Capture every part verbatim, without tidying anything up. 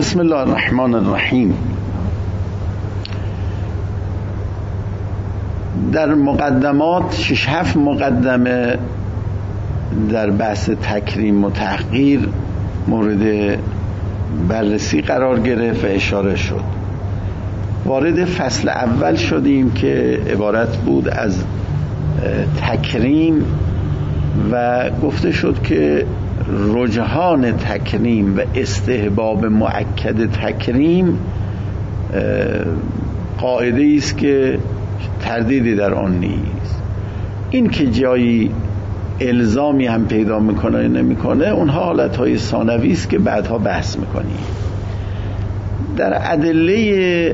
بسم الله الرحمن الرحیم. در مقدمات شش هفت مقدمه در بحث تکریم و تحقیر مورد بررسی قرار گرفت و اشاره شد. وارد فصل اول شدیم که عبارت بود از تکریم و گفته شد که رجحان تکریم و استحباب مؤکد تکریم قاعده است که تردیدی در آن نیست. این که جایی الزامی هم پیدا میکنه یا نمیکنه اونها حالتهای ثانوی است که بعدها بحث میکنیم. در ادله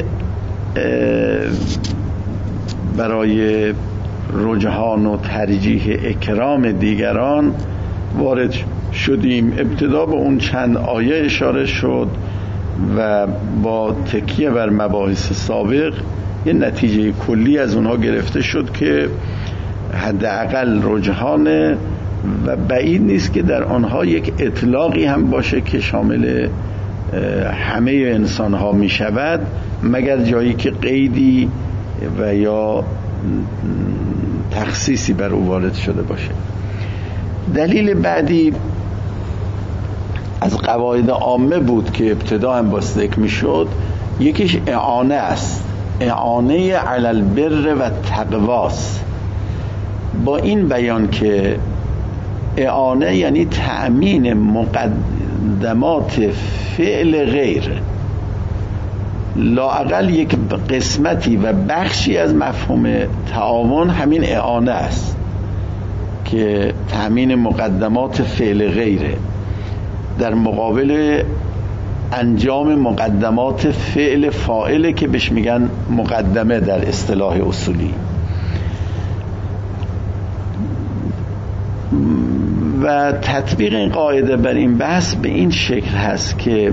برای رجحان و ترجیح اکرام دیگران وارد شدیم. ابتدا به اون چند آیه اشاره شد و با تکیه بر مباحث سابق یه نتیجه کلی از اونها گرفته شد که حداقل رجحانه و بعید نیست که در آنها یک اطلاقی هم باشه که شامل همه انسان ها می شود، مگر جایی که قیدی و یا تخصیصی بر او وارد شده باشه. دلیل بعدی از قواعد عامه بود که ابتدا هم باز ذکر می شد. یکیش اعانه است، اعانه علی البر و تقواست. با این بیان که اعانه یعنی تأمین مقدمات فعل غیر، لااقل یک قسمتی و بخشی از مفهوم تعاون همین اعانه است که تأمین مقدمات فعل غیره در مقابل انجام مقدمات فعل فاعله که بهش میگن مقدمه در اصطلاح اصولی. و تطبیق این قاعده بر این بحث به این شکل هست که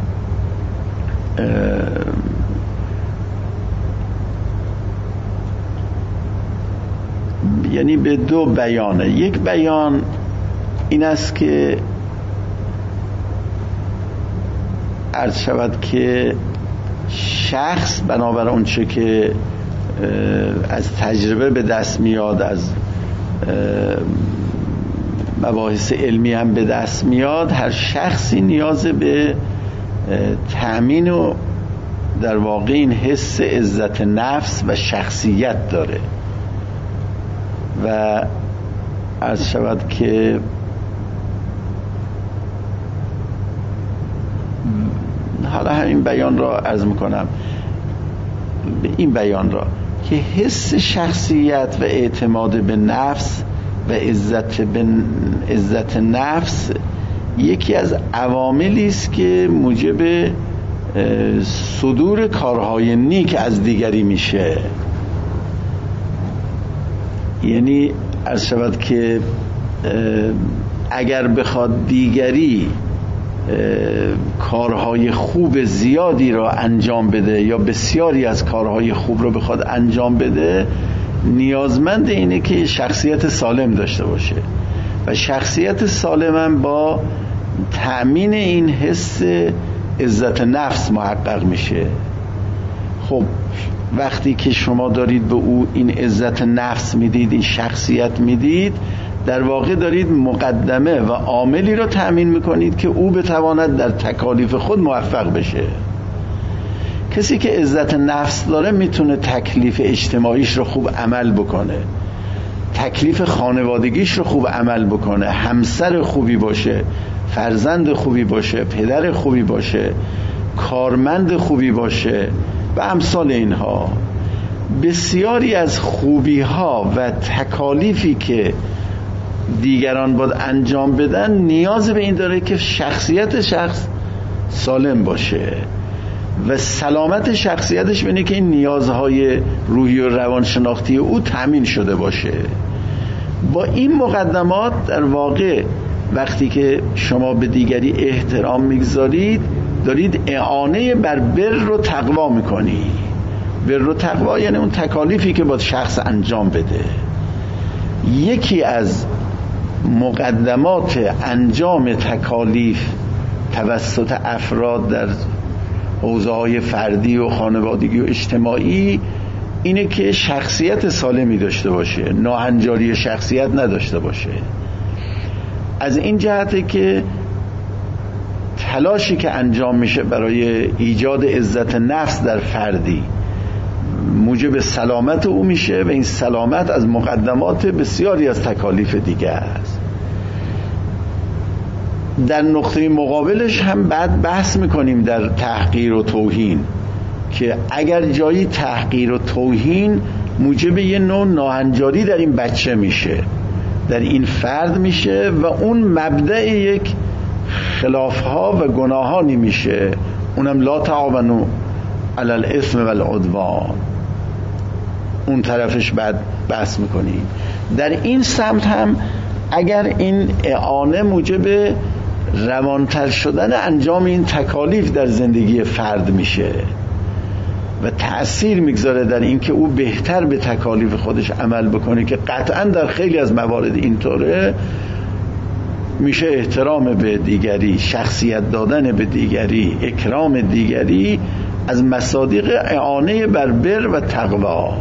یعنی به دو بیانه. یک بیان این است که عرض شود که شخص بنابر اون چه که از تجربه به دست میاد، از مباحث علمی هم به دست میاد، هر شخصی نیاز به تأمین و در واقع این حس عزت نفس و شخصیت داره و عرض شود که حالا همین بیان را عرض میکنم، این بیان را که حس شخصیت و اعتماد به نفس و عزت به عزت نفس یکی از عواملی است که موجب صدور کارهای نیک از دیگری میشه. یعنی عرض شود که اگر بخواد دیگری کارهای خوب زیادی را انجام بده یا بسیاری از کارهای خوب را بخواد انجام بده، نیازمند اینه که شخصیت سالم داشته باشه و شخصیت سالم هم با تأمین این حس عزت نفس محقق میشه. خب وقتی که شما دارید به او این عزت نفس میدید، این شخصیت میدید، در واقع دارید مقدمه و عاملی را تأمین میکنید که او بتواند در تکالیف خود موفق بشه. کسی که عزت نفس داره میتونه تکلیف اجتماعیش رو خوب عمل بکنه، تکلیف خانوادگیش رو خوب عمل بکنه، همسر خوبی باشه، فرزند خوبی باشه، پدر خوبی باشه، کارمند خوبی باشه و امثال اینها. بسیاری از خوبی ها و تکالیفی که دیگران باید انجام بدن نیاز به این داره که شخصیت شخص سالم باشه و سلامت شخصیتش بینه که این نیازهای روحی و روانشناختی او تامین شده باشه. با این مقدمات در واقع وقتی که شما به دیگری احترام میگذارید دارید اعانه بر بر رو تقوا میکنی. بر رو تقوا یعنی اون تکالیفی که باید شخص انجام بده. یکی از مقدمات انجام تکالیف توسط افراد در حوزه‌های فردی و خانوادگی و اجتماعی اینه که شخصیت سالمی داشته باشه، ناهنجاری شخصیت نداشته باشه. از این جهته که تلاشی که انجام میشه برای ایجاد عزت نفس در فردی موجب سلامت او میشه و این سلامت از مقدمات بسیاری از تکالیف دیگه است. در نقطه مقابلش هم بعد بحث میکنیم در تحقیر و توهین که اگر جایی تحقیر و توهین موجب یه نوع ناهنجاری در این بچه میشه، در این فرد میشه و اون مبدأ یک خلافها و گناهانی میشه، اونم لا تعاونوا علی الاثم والعدوان، اون طرفش بعد بحث میکنیم. در این سمت هم اگر این اعانه موجب روانتر شدن انجام این تکالیف در زندگی فرد میشه و تأثیر میگذاره در این که او بهتر به تکالیف خودش عمل بکنه که قطعا در خیلی از موارد اینطوره، میشه احترام به دیگری، شخصیت دادن به دیگری، اکرام دیگری از مصادیق اعانه بر بر و تقوا.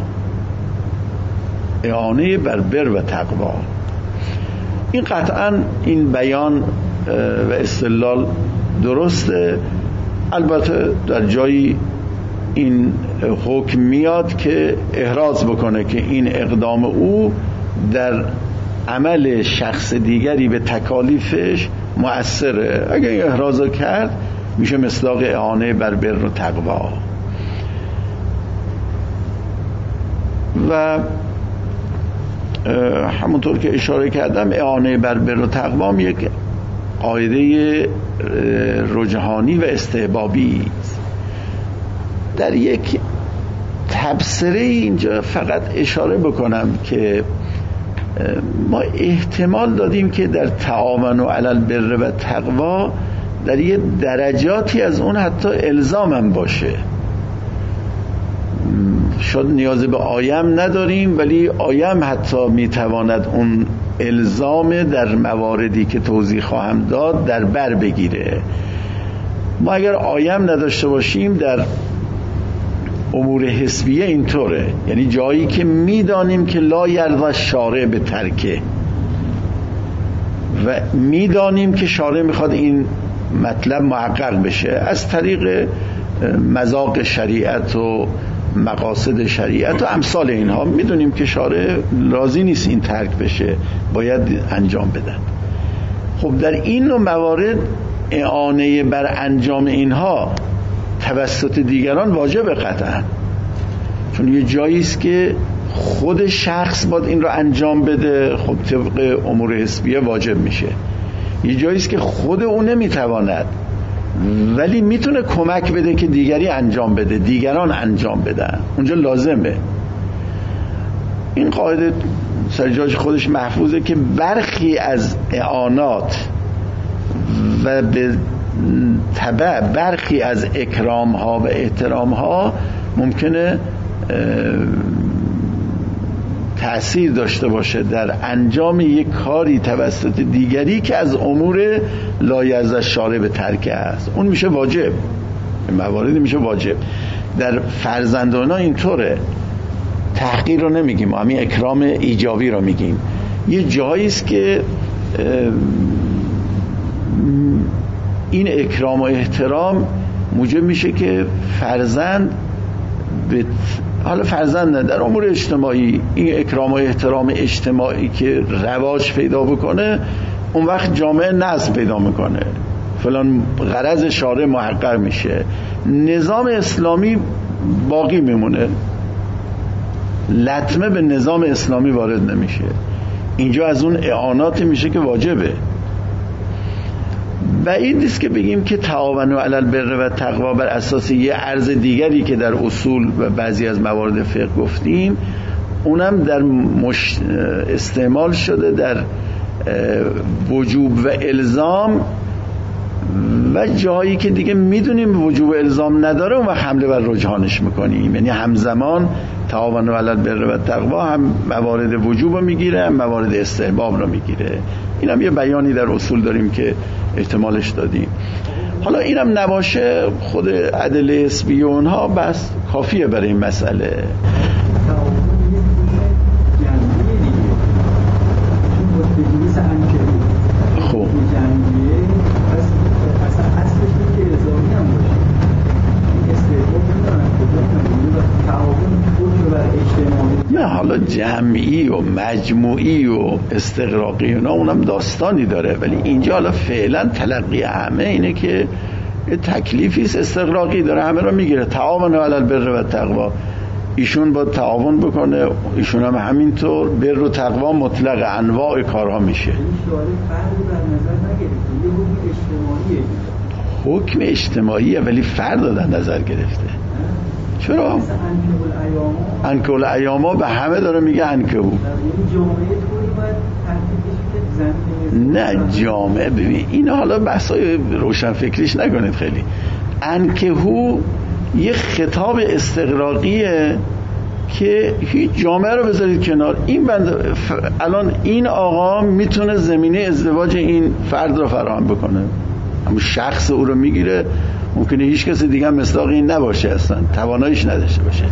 اعانه بر بر و تقوا این قطعا این بیان و استدلال درسته. البته در جایی این حکم میاد که احراز بکنه که این اقدام او در عمل شخص دیگری به تکالیفش مؤثره. اگر این احراز کرد میشه مصداق اعانه بر بر و تقوا. و همونطور که اشاره کردم اعانه بر بر و تقوا یک قاعده رجحانی و استحبابی است. در یک تبصره اینجا فقط اشاره بکنم که ما احتمال دادیم که در تعاونوا علی البر و تقوا در یه درجاتی از اون حتی الزام هم باشه. شاید نیاز به آیم نداریم، ولی آیم حتی میتواند اون الزام در مواردی که توضیح خواهم داد در بر بگیره. ما اگر آیم نداشته باشیم در امور حسبیه اینطوره، یعنی جایی که میدانیم که لا یرضی شارع به ترکه و میدانیم که شارع میخواد این مطلب محقق بشه از طریق مذاق شریعت و مقاصد شریعت و امثال اینها، میدونیم که شارع راضی نیست این ترک بشه، باید انجام بدن. خب در این نوع موارد اعانه بر انجام اینها توسط دیگران واجب قطعا، چون یه جایی است که خود شخص باید این رو انجام بده، خب طبق امور حسبیه واجب میشه. یه جایی است که خود اون نمیتواند ولی میتونه کمک بده که دیگری انجام بده، دیگران انجام بدن، اونجا لازمه. این قاعده سر جای خودش محفوظه که برخی از اعانات و به تبع برخی از اکرام ها و احترام ها ممکنه تأثیر داشته باشه در انجام یک کاری توسط دیگری که از امور لایرضی الشارع به ترکه است، اون میشه واجب، مواردی میشه واجب. در فرزندان ها اینطوره، تحقیر رو نمیگیم، همین اکرام ایجابی رو میگیم. یه جایی است که این اکرام و احترام موجب میشه که فرزند به حالا فرزند نه، در امور اجتماعی این اکرام و احترام اجتماعی که رواج پیدا بکنه، اون وقت جامعه نظم پیدا میکنه، فلان غرض شارع محقق میشه، نظام اسلامی باقی میمونه، لطمه به نظام اسلامی وارد نمیشه. اینجا از اون اعانات میشه که واجبه. بعید نیست که بگیم که تعاونوا علی البر و تقوا بر اساس یه عرض دیگری که در اصول و بعضی از موارد فقه گفتیم، اونم در مش... استعمال شده در وجوب و الزام و جایی که دیگه میدونیم وجوب و الزام نداره اون وقت حمله بر رجحانش میکنیم. یعنی همزمان تعاونوا علی البر و تقوا هم موارد وجوب رو میگیره هم موارد استحباب رو میگیره. این هم یه بیانی در اصول داریم که احتمالش دادیم. حالا اینم نباشه خود ادله اسبی و اونها بس کافیه برای این مسئله. خب نه حالا جمعی و مجموعی و استغراقی اونا اونم داستانی داره، ولی اینجا حالا فعلا تلقی همه اینه که تکلیفی است استغراقی داره، همه رو میگیره. تعاون علی البر و تقوا، ایشون با تعاون بکنه، ایشون هم همینطور. بر و تقوا مطلق انواع کارها میشه. حکم اجتماعیه ولی فرد دادن نظر گرفته. چرا؟ انکه الایاما به همه داره میگه انکه او. نه جامعه، ببین این حالا بحثای روشن فکریش نکنید خیلی. انکه او یه خطاب استغراقیه که هیچ جامعه رو بذارید کنار. این بند الان این آقا میتونه زمینه ازدواج این فرد رو فراهم بکنه، اما شخص او رو میگیره، ممکنه هیچ کسی دیگه هم مصداق این نباشه، اصلا تواناییش نداشته باشه.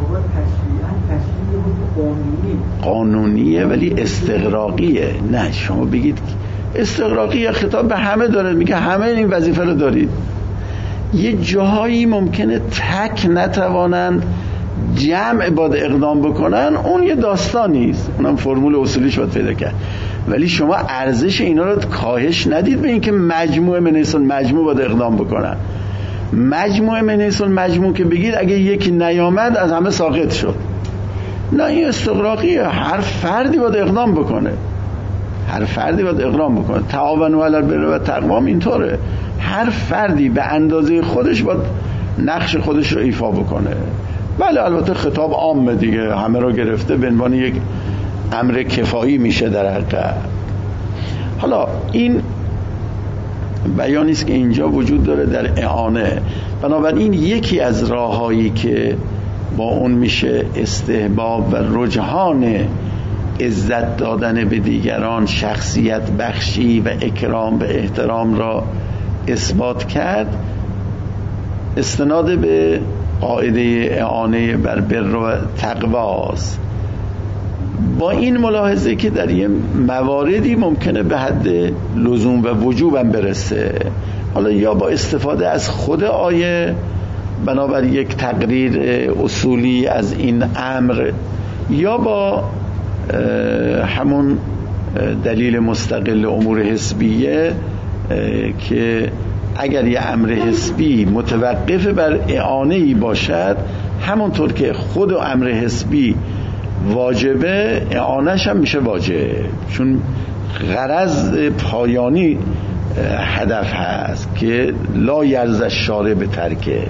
قانونیه ولی استغراقیه. نه شما بگید استغراقیه، خطاب به همه داره، میگه همه این وظیفه رو دارید. یه جاهایی ممکنه تک نتوانند جمع باید اقدام بکنن، اون یه داستانیست، اونم فرمول اصولیش باید پیدا کرد. ولی شما ارزش اینا رو کاهش ندید به اینکه مجموعه من حیث المجموع باید اقدام بکنن. مجموعه من حیث المجموع که بگید اگه یکی نیامد از همه ساقط شد. نه این استغراقیه، هر فردی باید اقدام بکنه، هر فردی باید اقدام بکنه. تعاونوا علی البر و تقوا اینطوره، هر فردی به اندازه خودش باید نقش خودش رو ایفا بکنه. بله البته خطاب عامه دیگه، همه رو گرفته، به عنوان یک امر کفایی میشه در حق. حالا این بیانی است که اینجا وجود داره در اعانه. بنابراین یکی از راههایی که با اون میشه استحباب و رجحان عزت دادن به دیگران، شخصیت بخشی و اکرام و احترام را اثبات کرد، استناد به قاعده اعانه بر بر و تقواست. با این ملاحظه که در یه مواردی ممکنه به حد لزوم و وجوب هم برسه، حالا یا با استفاده از خود آیه بنابر یک تقریر اصولی از این امر، یا با همون دلیل مستقل امور حسبیه که اگر یه امر حسبی متوقف بر اعانه‌ای باشد، همونطور که خود امر حسبی واجبه، اعانه‌ش هم میشه واجب، چون غرض پایانی هدف هست که لا یرضی الشارع به ترکه،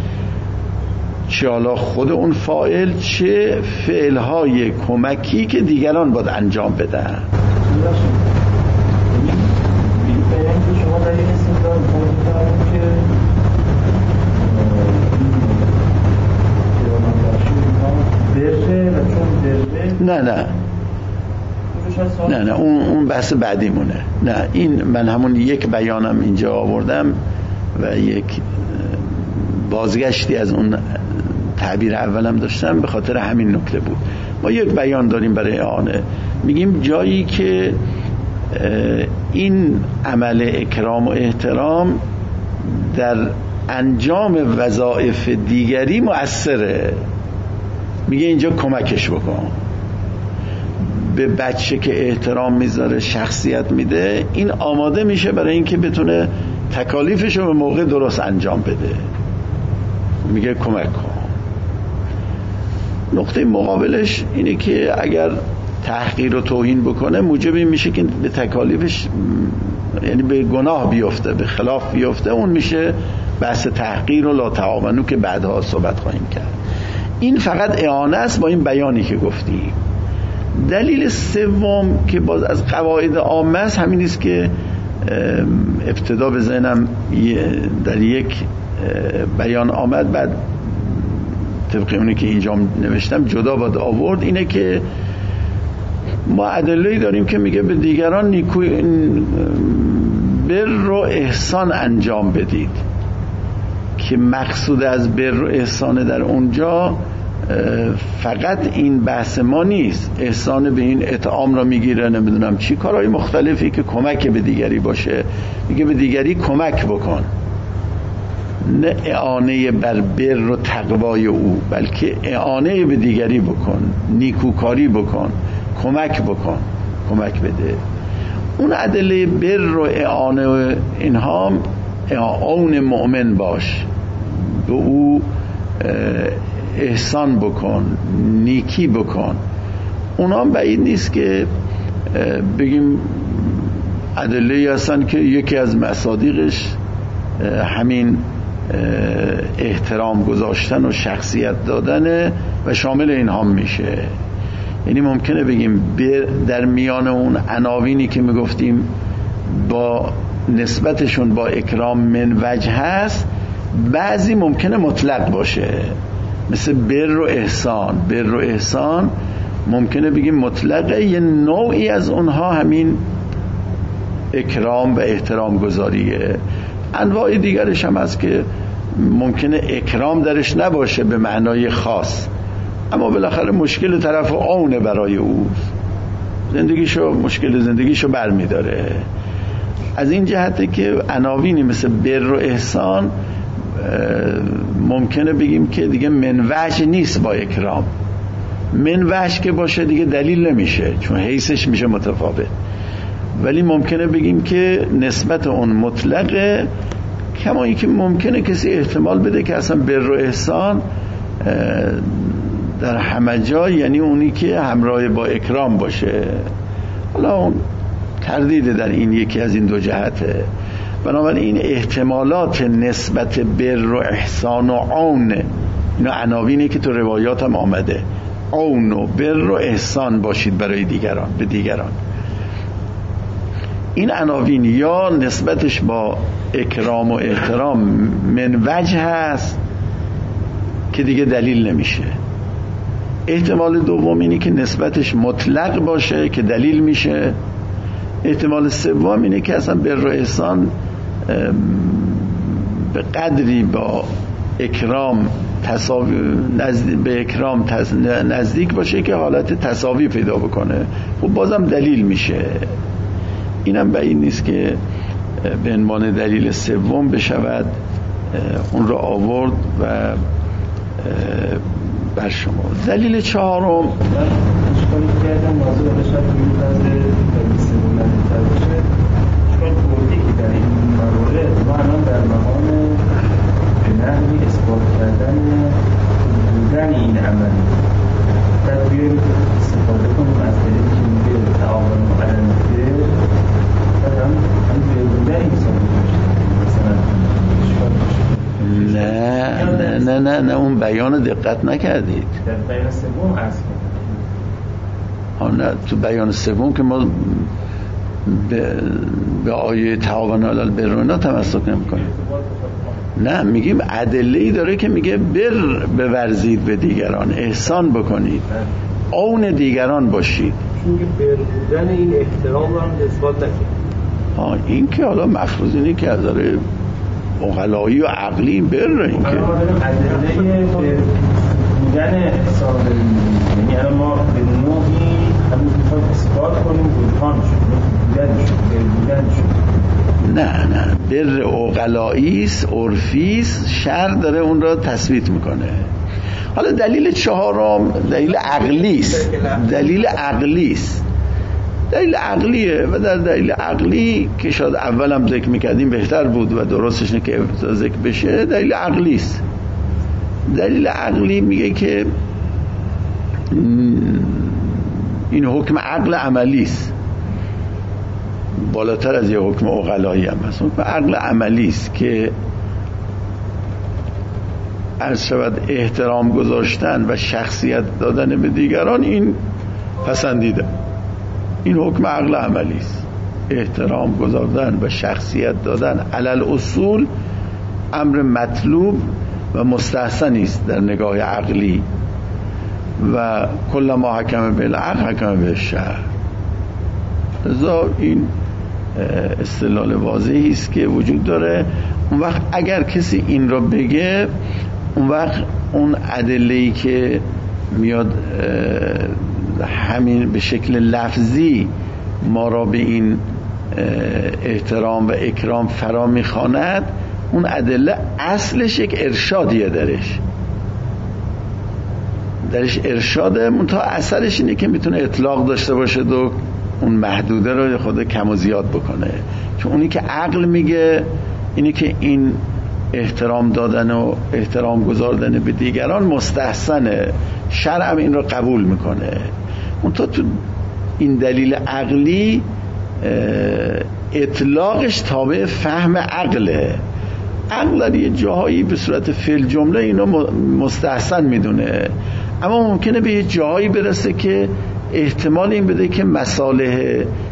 چه حالا خود اون فاعل چه فعلهای کمکی که دیگران باید انجام بدن. شما در این استدلال فرمودید که بره و چون بره نه نه نه نه اون اون بحث بعدیمونه. نه این من همون یک بیانم اینجا آوردم و یک بازگشتی از اون تعبیر اولم داشتم، به خاطر همین نکته بود. ما یک بیان داریم برای اعانه، میگیم جایی که این عمل اکرام و احترام در انجام وظایف دیگری مؤثره، میگه اینجا کمکش بکن. به بچه که احترام میذاره، شخصیت میده، این آماده میشه برای اینکه بتونه تکالیفش رو به موقع درست انجام بده، میگه کمک کن. نقطه مقابلش اینه که اگر تحقیر و توهین بکنه، موجب این میشه که به تکالیفش یعنی به گناه بیفته، به خلاف بیفته، اون میشه بحث تحقیر و لا تعاونوا که بعدها صحبت خواهیم کرد. این فقط اعانه است با این بیانی که گفتیم. دلیل سوم که باز از قواعد عامه است همین است که ابتدا به ذهنم در یک بیان آمد، بعد طبق اونی که اینجا نوشتم جدا باید آورد، اینه که ما ادله‌ای داریم که میگه به دیگران نیکوی بر و احسان انجام بدید، که مقصود از بر و احسان در اونجا فقط این بحث ما نیست. احسان به این اطعام را میگیره، نمیدونم چی، کارهای مختلفی که کمک به دیگری باشه، میگه به دیگری کمک بکن، نه اعانه بر بر و تقوای او، بلکه اعانه به دیگری بکن، نیکوکاری بکن، کمک بکن، کمک بده. اون ادله بر و اعانه و اینها، اعان مؤمن باش، به او احسان بکن، نیکی بکن. اونا هم بعید نیست که بگیم ادله هستن که یکی از مصادیقش همین احترام گذاشتن و شخصیت دادن و شامل اینها میشه. یعنی ممکنه بگیم در میان اون عناوینی که میگفتیم با نسبتشون با اکرام من وجه هست، بعضی ممکنه مطلق باشه، مثل بر و احسان. بر و احسان ممکنه بگیم مطلقه، یه نوعی از اونها همین اکرام و احترام گذاریه. انواع دیگرش هم هست که ممکنه اکرام درش نباشه به معنای خاص، اما بالاخره مشکل طرف اونه برای او، زندگیشو، مشکل زندگیشو برمیداره. از این جهته که عناوینی مثل بر و احسان ممکنه بگیم که دیگه من وجه نیست با اکرام. من وجه که باشه دیگه دلیل نمیشه، چون حیثش میشه متفاوت. ولی ممکنه بگیم که نسبت اون مطلقه، کما اینکه ممکنه کسی احتمال بده که اصلا بر و احسان در همه جا یعنی اونی که همراه با اکرام باشه. حالا اون تردید در این یکی از این دو جهته. بنابراین این احتمالات نسبت بر و احسان و عون، اینا عناوینی که تو روایات هم آمده، عون و بر و احسان باشید برای دیگران، به دیگران. این عناوین یا نسبتش با اکرام و احترام من وجه هست که دیگه دلیل نمیشه. احتمال دوم اینه که نسبتش مطلق باشه که دلیل میشه. احتمال سوم اینه که اصلا بر و احسان به قدری با اکرام تساوی، نزدیک به اکرام نزدیک باشه که حالت تساوی پیدا بکنه، خب بازم دلیل میشه. اینم بعید نیست که به عنوان دلیل سوم بشود اون رو آورد و بر شما. دلیل چهارم اشکالی کردم واضح بشه روی از دلیل سوم نزدیک‌تر بشه، چون بردی که در این موارد ما الان در مقام به نحوی اثبات کردن بودن این عمل بعد بیاییم استفاده کنیم از دلیلی که میگه تعاون مقرنده بعد هم هم به بودن این ثابت بشه. مثلا اشکال بشه. نه نه نه نه اون بیان دقت نکردید. در بیان سوم عرض کنم. نه تو بیان سوم که ما به, به آیه تعاون علی البر و التقوا تمسک نمی‌کنیم. نه میگیم ادله‌ای داره که میگه بر بورزید به دیگران، احسان بکنید، عون دیگران باشید. چون که بر بودن این احترام رو هم اثبات نکنید. ها این که حالا مفروض اینه که از داره عقلایی و عقلی این بره. این که ادله بودن احسان یعنی الان ما به نوعی همون میخوایم اثبات کنیم بودانش بودنش بودنش نه نه بر عقلاییست، عرفیست، شرع داره اون را تثبیت میکنه. حالا دلیل چهارم دلیل عقلیست. دلیل عقلیست دلیل عقلیه و در دلیل عقلی که شاید اول هم ذکر میکردیم بهتر بود و درستش نه که ذکر بشه، دلیل عقلیست. دلیل عقلی میگه که این حکم عقل عملیست، بالاتر از یه حکم عقلایی هم هست. حکم عقل عملیست که عرض شود احترام گذاشتن و شخصیت دادن به دیگران این پسندیده. این حکم عقل عملیست. احترام گذاشتن و شخصیت دادن علل اصول امر مطلوب و مستحسنی است در نگاه عقلی و کل ما حکم بالعقل حکم بالشرع. لذا این استدلال واضحی است که وجود داره. اون وقت اگر کسی این را بگه، اون وقت اون ادله‌ای که میاد همین به شکل لفظی ما را به این احترام و اکرام فرا میخواند، اون ادله اصلش یک ارشادیه، درش درش ارشاده، منتها اثرش اینه که میتونه اطلاق داشته باشه و اون محدوده رو خود کم و زیاد بکنه. چون اونی که عقل میگه اینی که این احترام دادن و احترام گذاردن به دیگران مستحسنه، شرع هم این رو قبول میکنه. منتها تو این دلیل عقلی اطلاقش تابع فهم عقله. عقل در یه جاهایی به صورت فعل جمله اینو مستحسن میدونه، اما ممکنه به یه جاهایی برسه که احتمال این بده که مصالح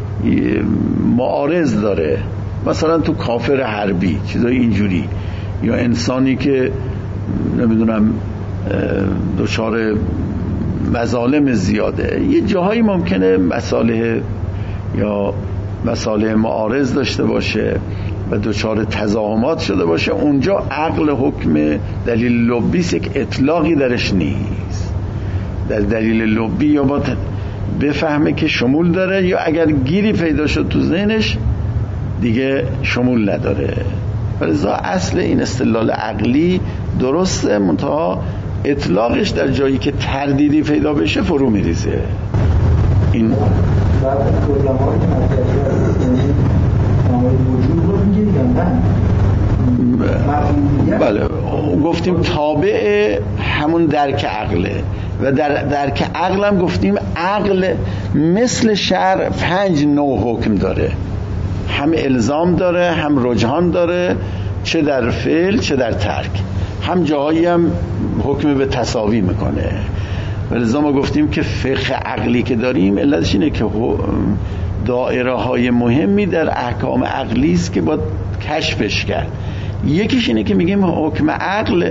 معارض داره، مثلا تو کافر حربی چیزای اینجوری، یا انسانی که نمیدونم دچار مظالم زیاده، یه جاهایی ممکنه مصالح یا مصالح معارض داشته باشه و دچار تزاحمات شده باشه. اونجا عقل حکم دلیل لبیس یک اطلاقی درش نیست. در دلیل لبی یا با بفهمه که شمول داره، یا اگر گیری پیدا شد تو ذهنش دیگه شمول نداره. ولذا اصل این استدلال عقلی درسته، منتها اطلاقش در جایی که تردیدی پیدا بشه فرو میریزه. این بله گفتیم تابع همون درک عقله، و در درک عقل هم گفتیم عقل مثل شرع پنج نوع حکم داره، هم الزام داره، هم رجحان داره، چه در فعل چه در ترک، هم جاهایی هم حکم به تساوی میکنه. ولذا ما گفتیم که فقه عقلی که داریم علتش اینه که دائره های مهمی در احکام عقلی است که باید کشفش کرد. یکیش اینه که میگیم حکم عقل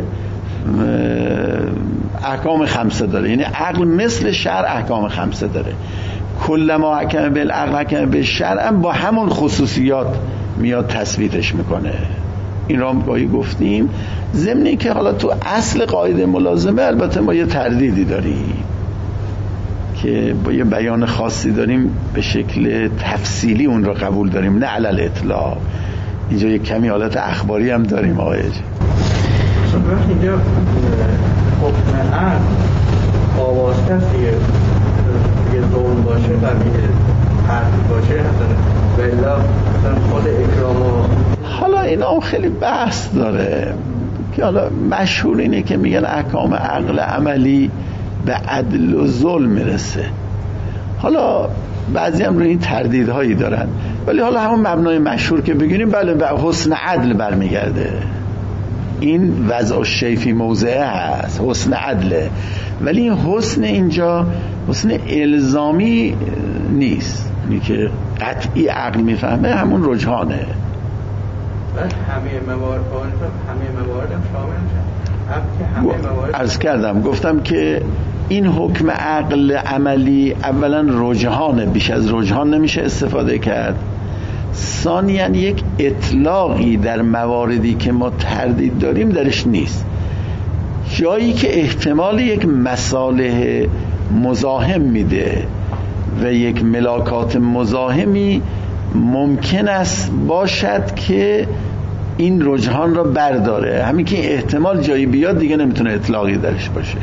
احکام خمسه داره، یعنی عقل مثل شرع احکام خمسه داره. کلما حکم بالعقل حکم بالشرع با همون خصوصیات میاد تثبیتش میکنه. این را گاهی گفتیم، ضمن که حالا تو اصل قاعده ملازمه البته ما یه تردیدی داریم که با یه بیان خاصی داریم، به شکل تفصیلی اون را قبول داریم، نه علل اطلاق. اینجا یک کمی حالت اخباری هم داریم آقای جی. وقتی اینجا حکم عقل آوازته است دیگه، دیگه ظلم باشه و میگه حرف باشه و الا خود اکرام و حالا اینا هم خیلی بحث داره که حالا مشهور اینه که میگن احکام عقل عملی به عدل و ظلم میرسه. حالا بعضی هم روی این تردیدهایی دارن، ولی حالا همون مبنای مشهور که بگیریم بله به حسن عدل برمیگرده. این وضع الشیء موضعه هست، حسن عدله، ولی این حسن اینجا حسن الزامی نیست، یعنی که قطعی عقل میفهمه، همون رجحانه. بعد همه موارد همه موارد هم شامل میشن. عرض کردم گفتم که این حکم عقل عملی اولا رجحانه، بیش از رجحان نمیشه استفاده کرد. ثانیاً یک اطلاقی در مواردی که ما تردید داریم درش نیست. جایی که احتمال یک مصالح مزاحم میده و یک ملاکات مزاحمی ممکن است باشد که این رجحان را برداره، همین که این احتمال جایی بیاد دیگه نمیتونه اطلاقی درش باشه.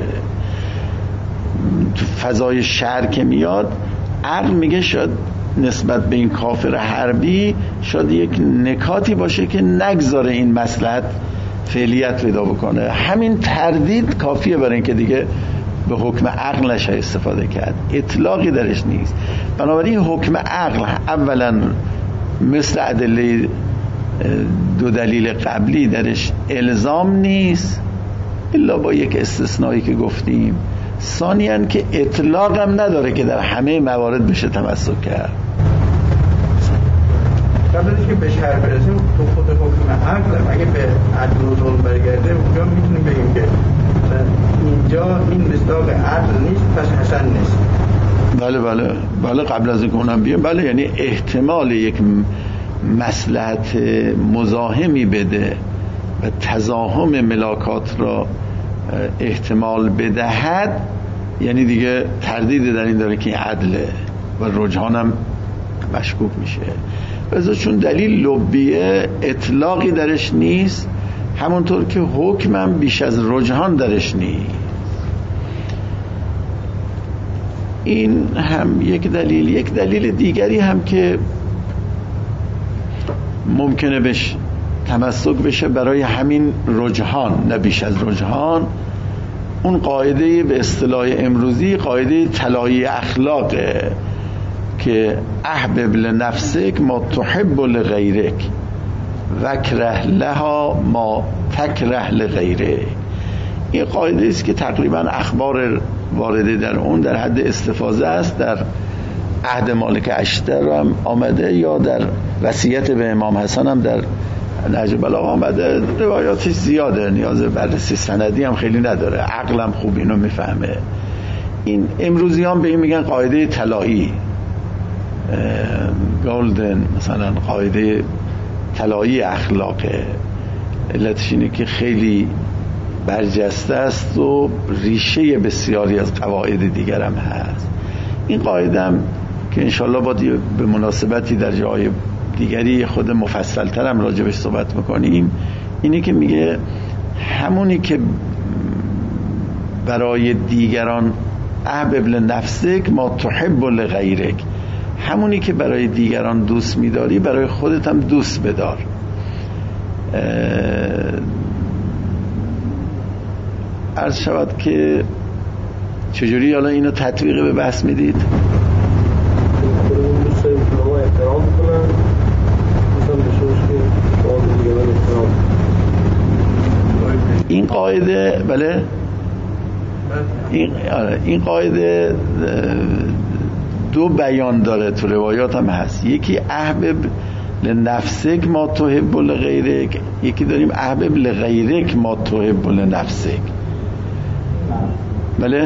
تو فضای شرع که میاد عقل میگه شاید نسبت به این کافر حربی شاید یک نکاتی باشه که نگذاره این مصلحت فعلیت پیدا بکنه. همین تردید کافیه برای اینکه دیگه به حکم عقل نشه استفاده کرد، اطلاقی درش نیست. بنابراین حکم عقل اولا مثل ادله دو دلیل قبلی درش الزام نیست الا با یک استثنایی که گفتیم. ثانیاً که اطلاق هم نداره که در همه موارد بشه تمسک کرد. قبل از که به شرع برسیم تو خود حکم عقل اگه به عدل و ظلم برگرده اونجا میتونیم بگیم که اینجا این مصداق عقل نیست پس حسن نیست. بله بله بله قبل از اینکه اونم بیام بله، یعنی احتمال یک مصلحت مزاحمی بده و تزاحم ملاکات را احتمال بدهد، یعنی دیگه تردید در این داره که عدله و رجحانم مشکوک میشه. بذار چون دلیل لبیه اطلاقی درش نیست، همونطور که حکمم بیش از رجحان درش نیست. این هم یک دلیل. یک دلیل دیگری هم که ممکنه بهش تمسک بشه برای همین رجحان نه بیش از رجحان، اون قاعده به اصطلاح امروزی قاعده طلایی اخلاقه که احبب لنفسک ما تحب لغیرک وکره لها ما تکره لغیرک. این قاعده است که تقریبا اخبار وارده در اون در حد استفاضه است. در عهد مالک اشتر هم آمده، یا در وصیت به امام حسن هم در نهج البلاغه آمده. روایاتش زیاده، نیاز به بررسی سندی هم خیلی نداره، عقلم خوب اینو میفهمه. این امروزی هم به این میگن قاعده طلایی، گولدن، مثلا قاعده طلایی اخلاقه. علتش اینه که خیلی برجسته است و ریشه بسیاری از قواعد دیگر هم هست. این قاعده هم که انشالله با به مناسبتی در جای دیگری خود مفصل تر هم راجبش صحبت میکنیم، اینه که میگه همونی که برای دیگران احبب لنفسک ما تحب لغیرک، همونی که برای دیگران دوست میداری برای خودت هم دوست بدار. عرض شود که چجوری حالا اینو تطبیق به بحث میدید؟ این قاعده بله این, این قاعده دو بیان داره، تو روایات هم هست. یکی احبب لنفسک ما تحب لغیرک، یکی داریم احبب لغیرک ما تحب لنفسک. بله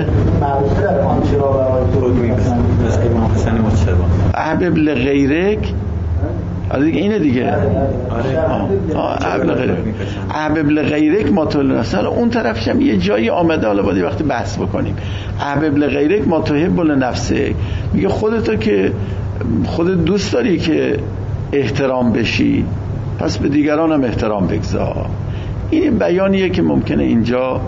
احبب لغیرک آره دیگه، اینه دیگه. احبب لغیرک ما تحب لنفسک. اون طرفش هم یه جایی آمده، حالا باید وقتی بحث بکنیم. احبب لغیرک ما تحب لنفسک میگه خودتو که خودت دوست داری که احترام بشی، پس به دیگران هم احترام بگذار. این بیانیه که ممکنه اینجا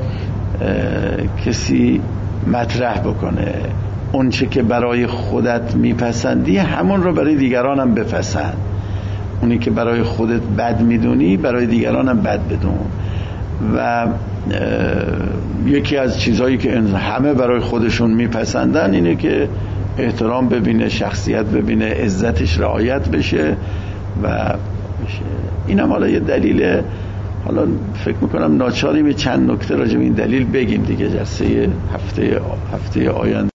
کسی مطرح بکنه، اون چه که برای خودت میپسندی همون رو برای دیگران هم بپسند، اونی که برای خودت بد میدونی برای دیگران هم بد بدون. و یکی از چیزهایی که همه برای خودشون میپسندن اینه که احترام ببینه، شخصیت ببینه، عزتش رعایت بشه و بشه. این هم حالا یه دلیله. حالا فکر میکنم ناچاریم چند نکته راجع به این دلیل بگیم دیگه جلسه هفته هفته آینده.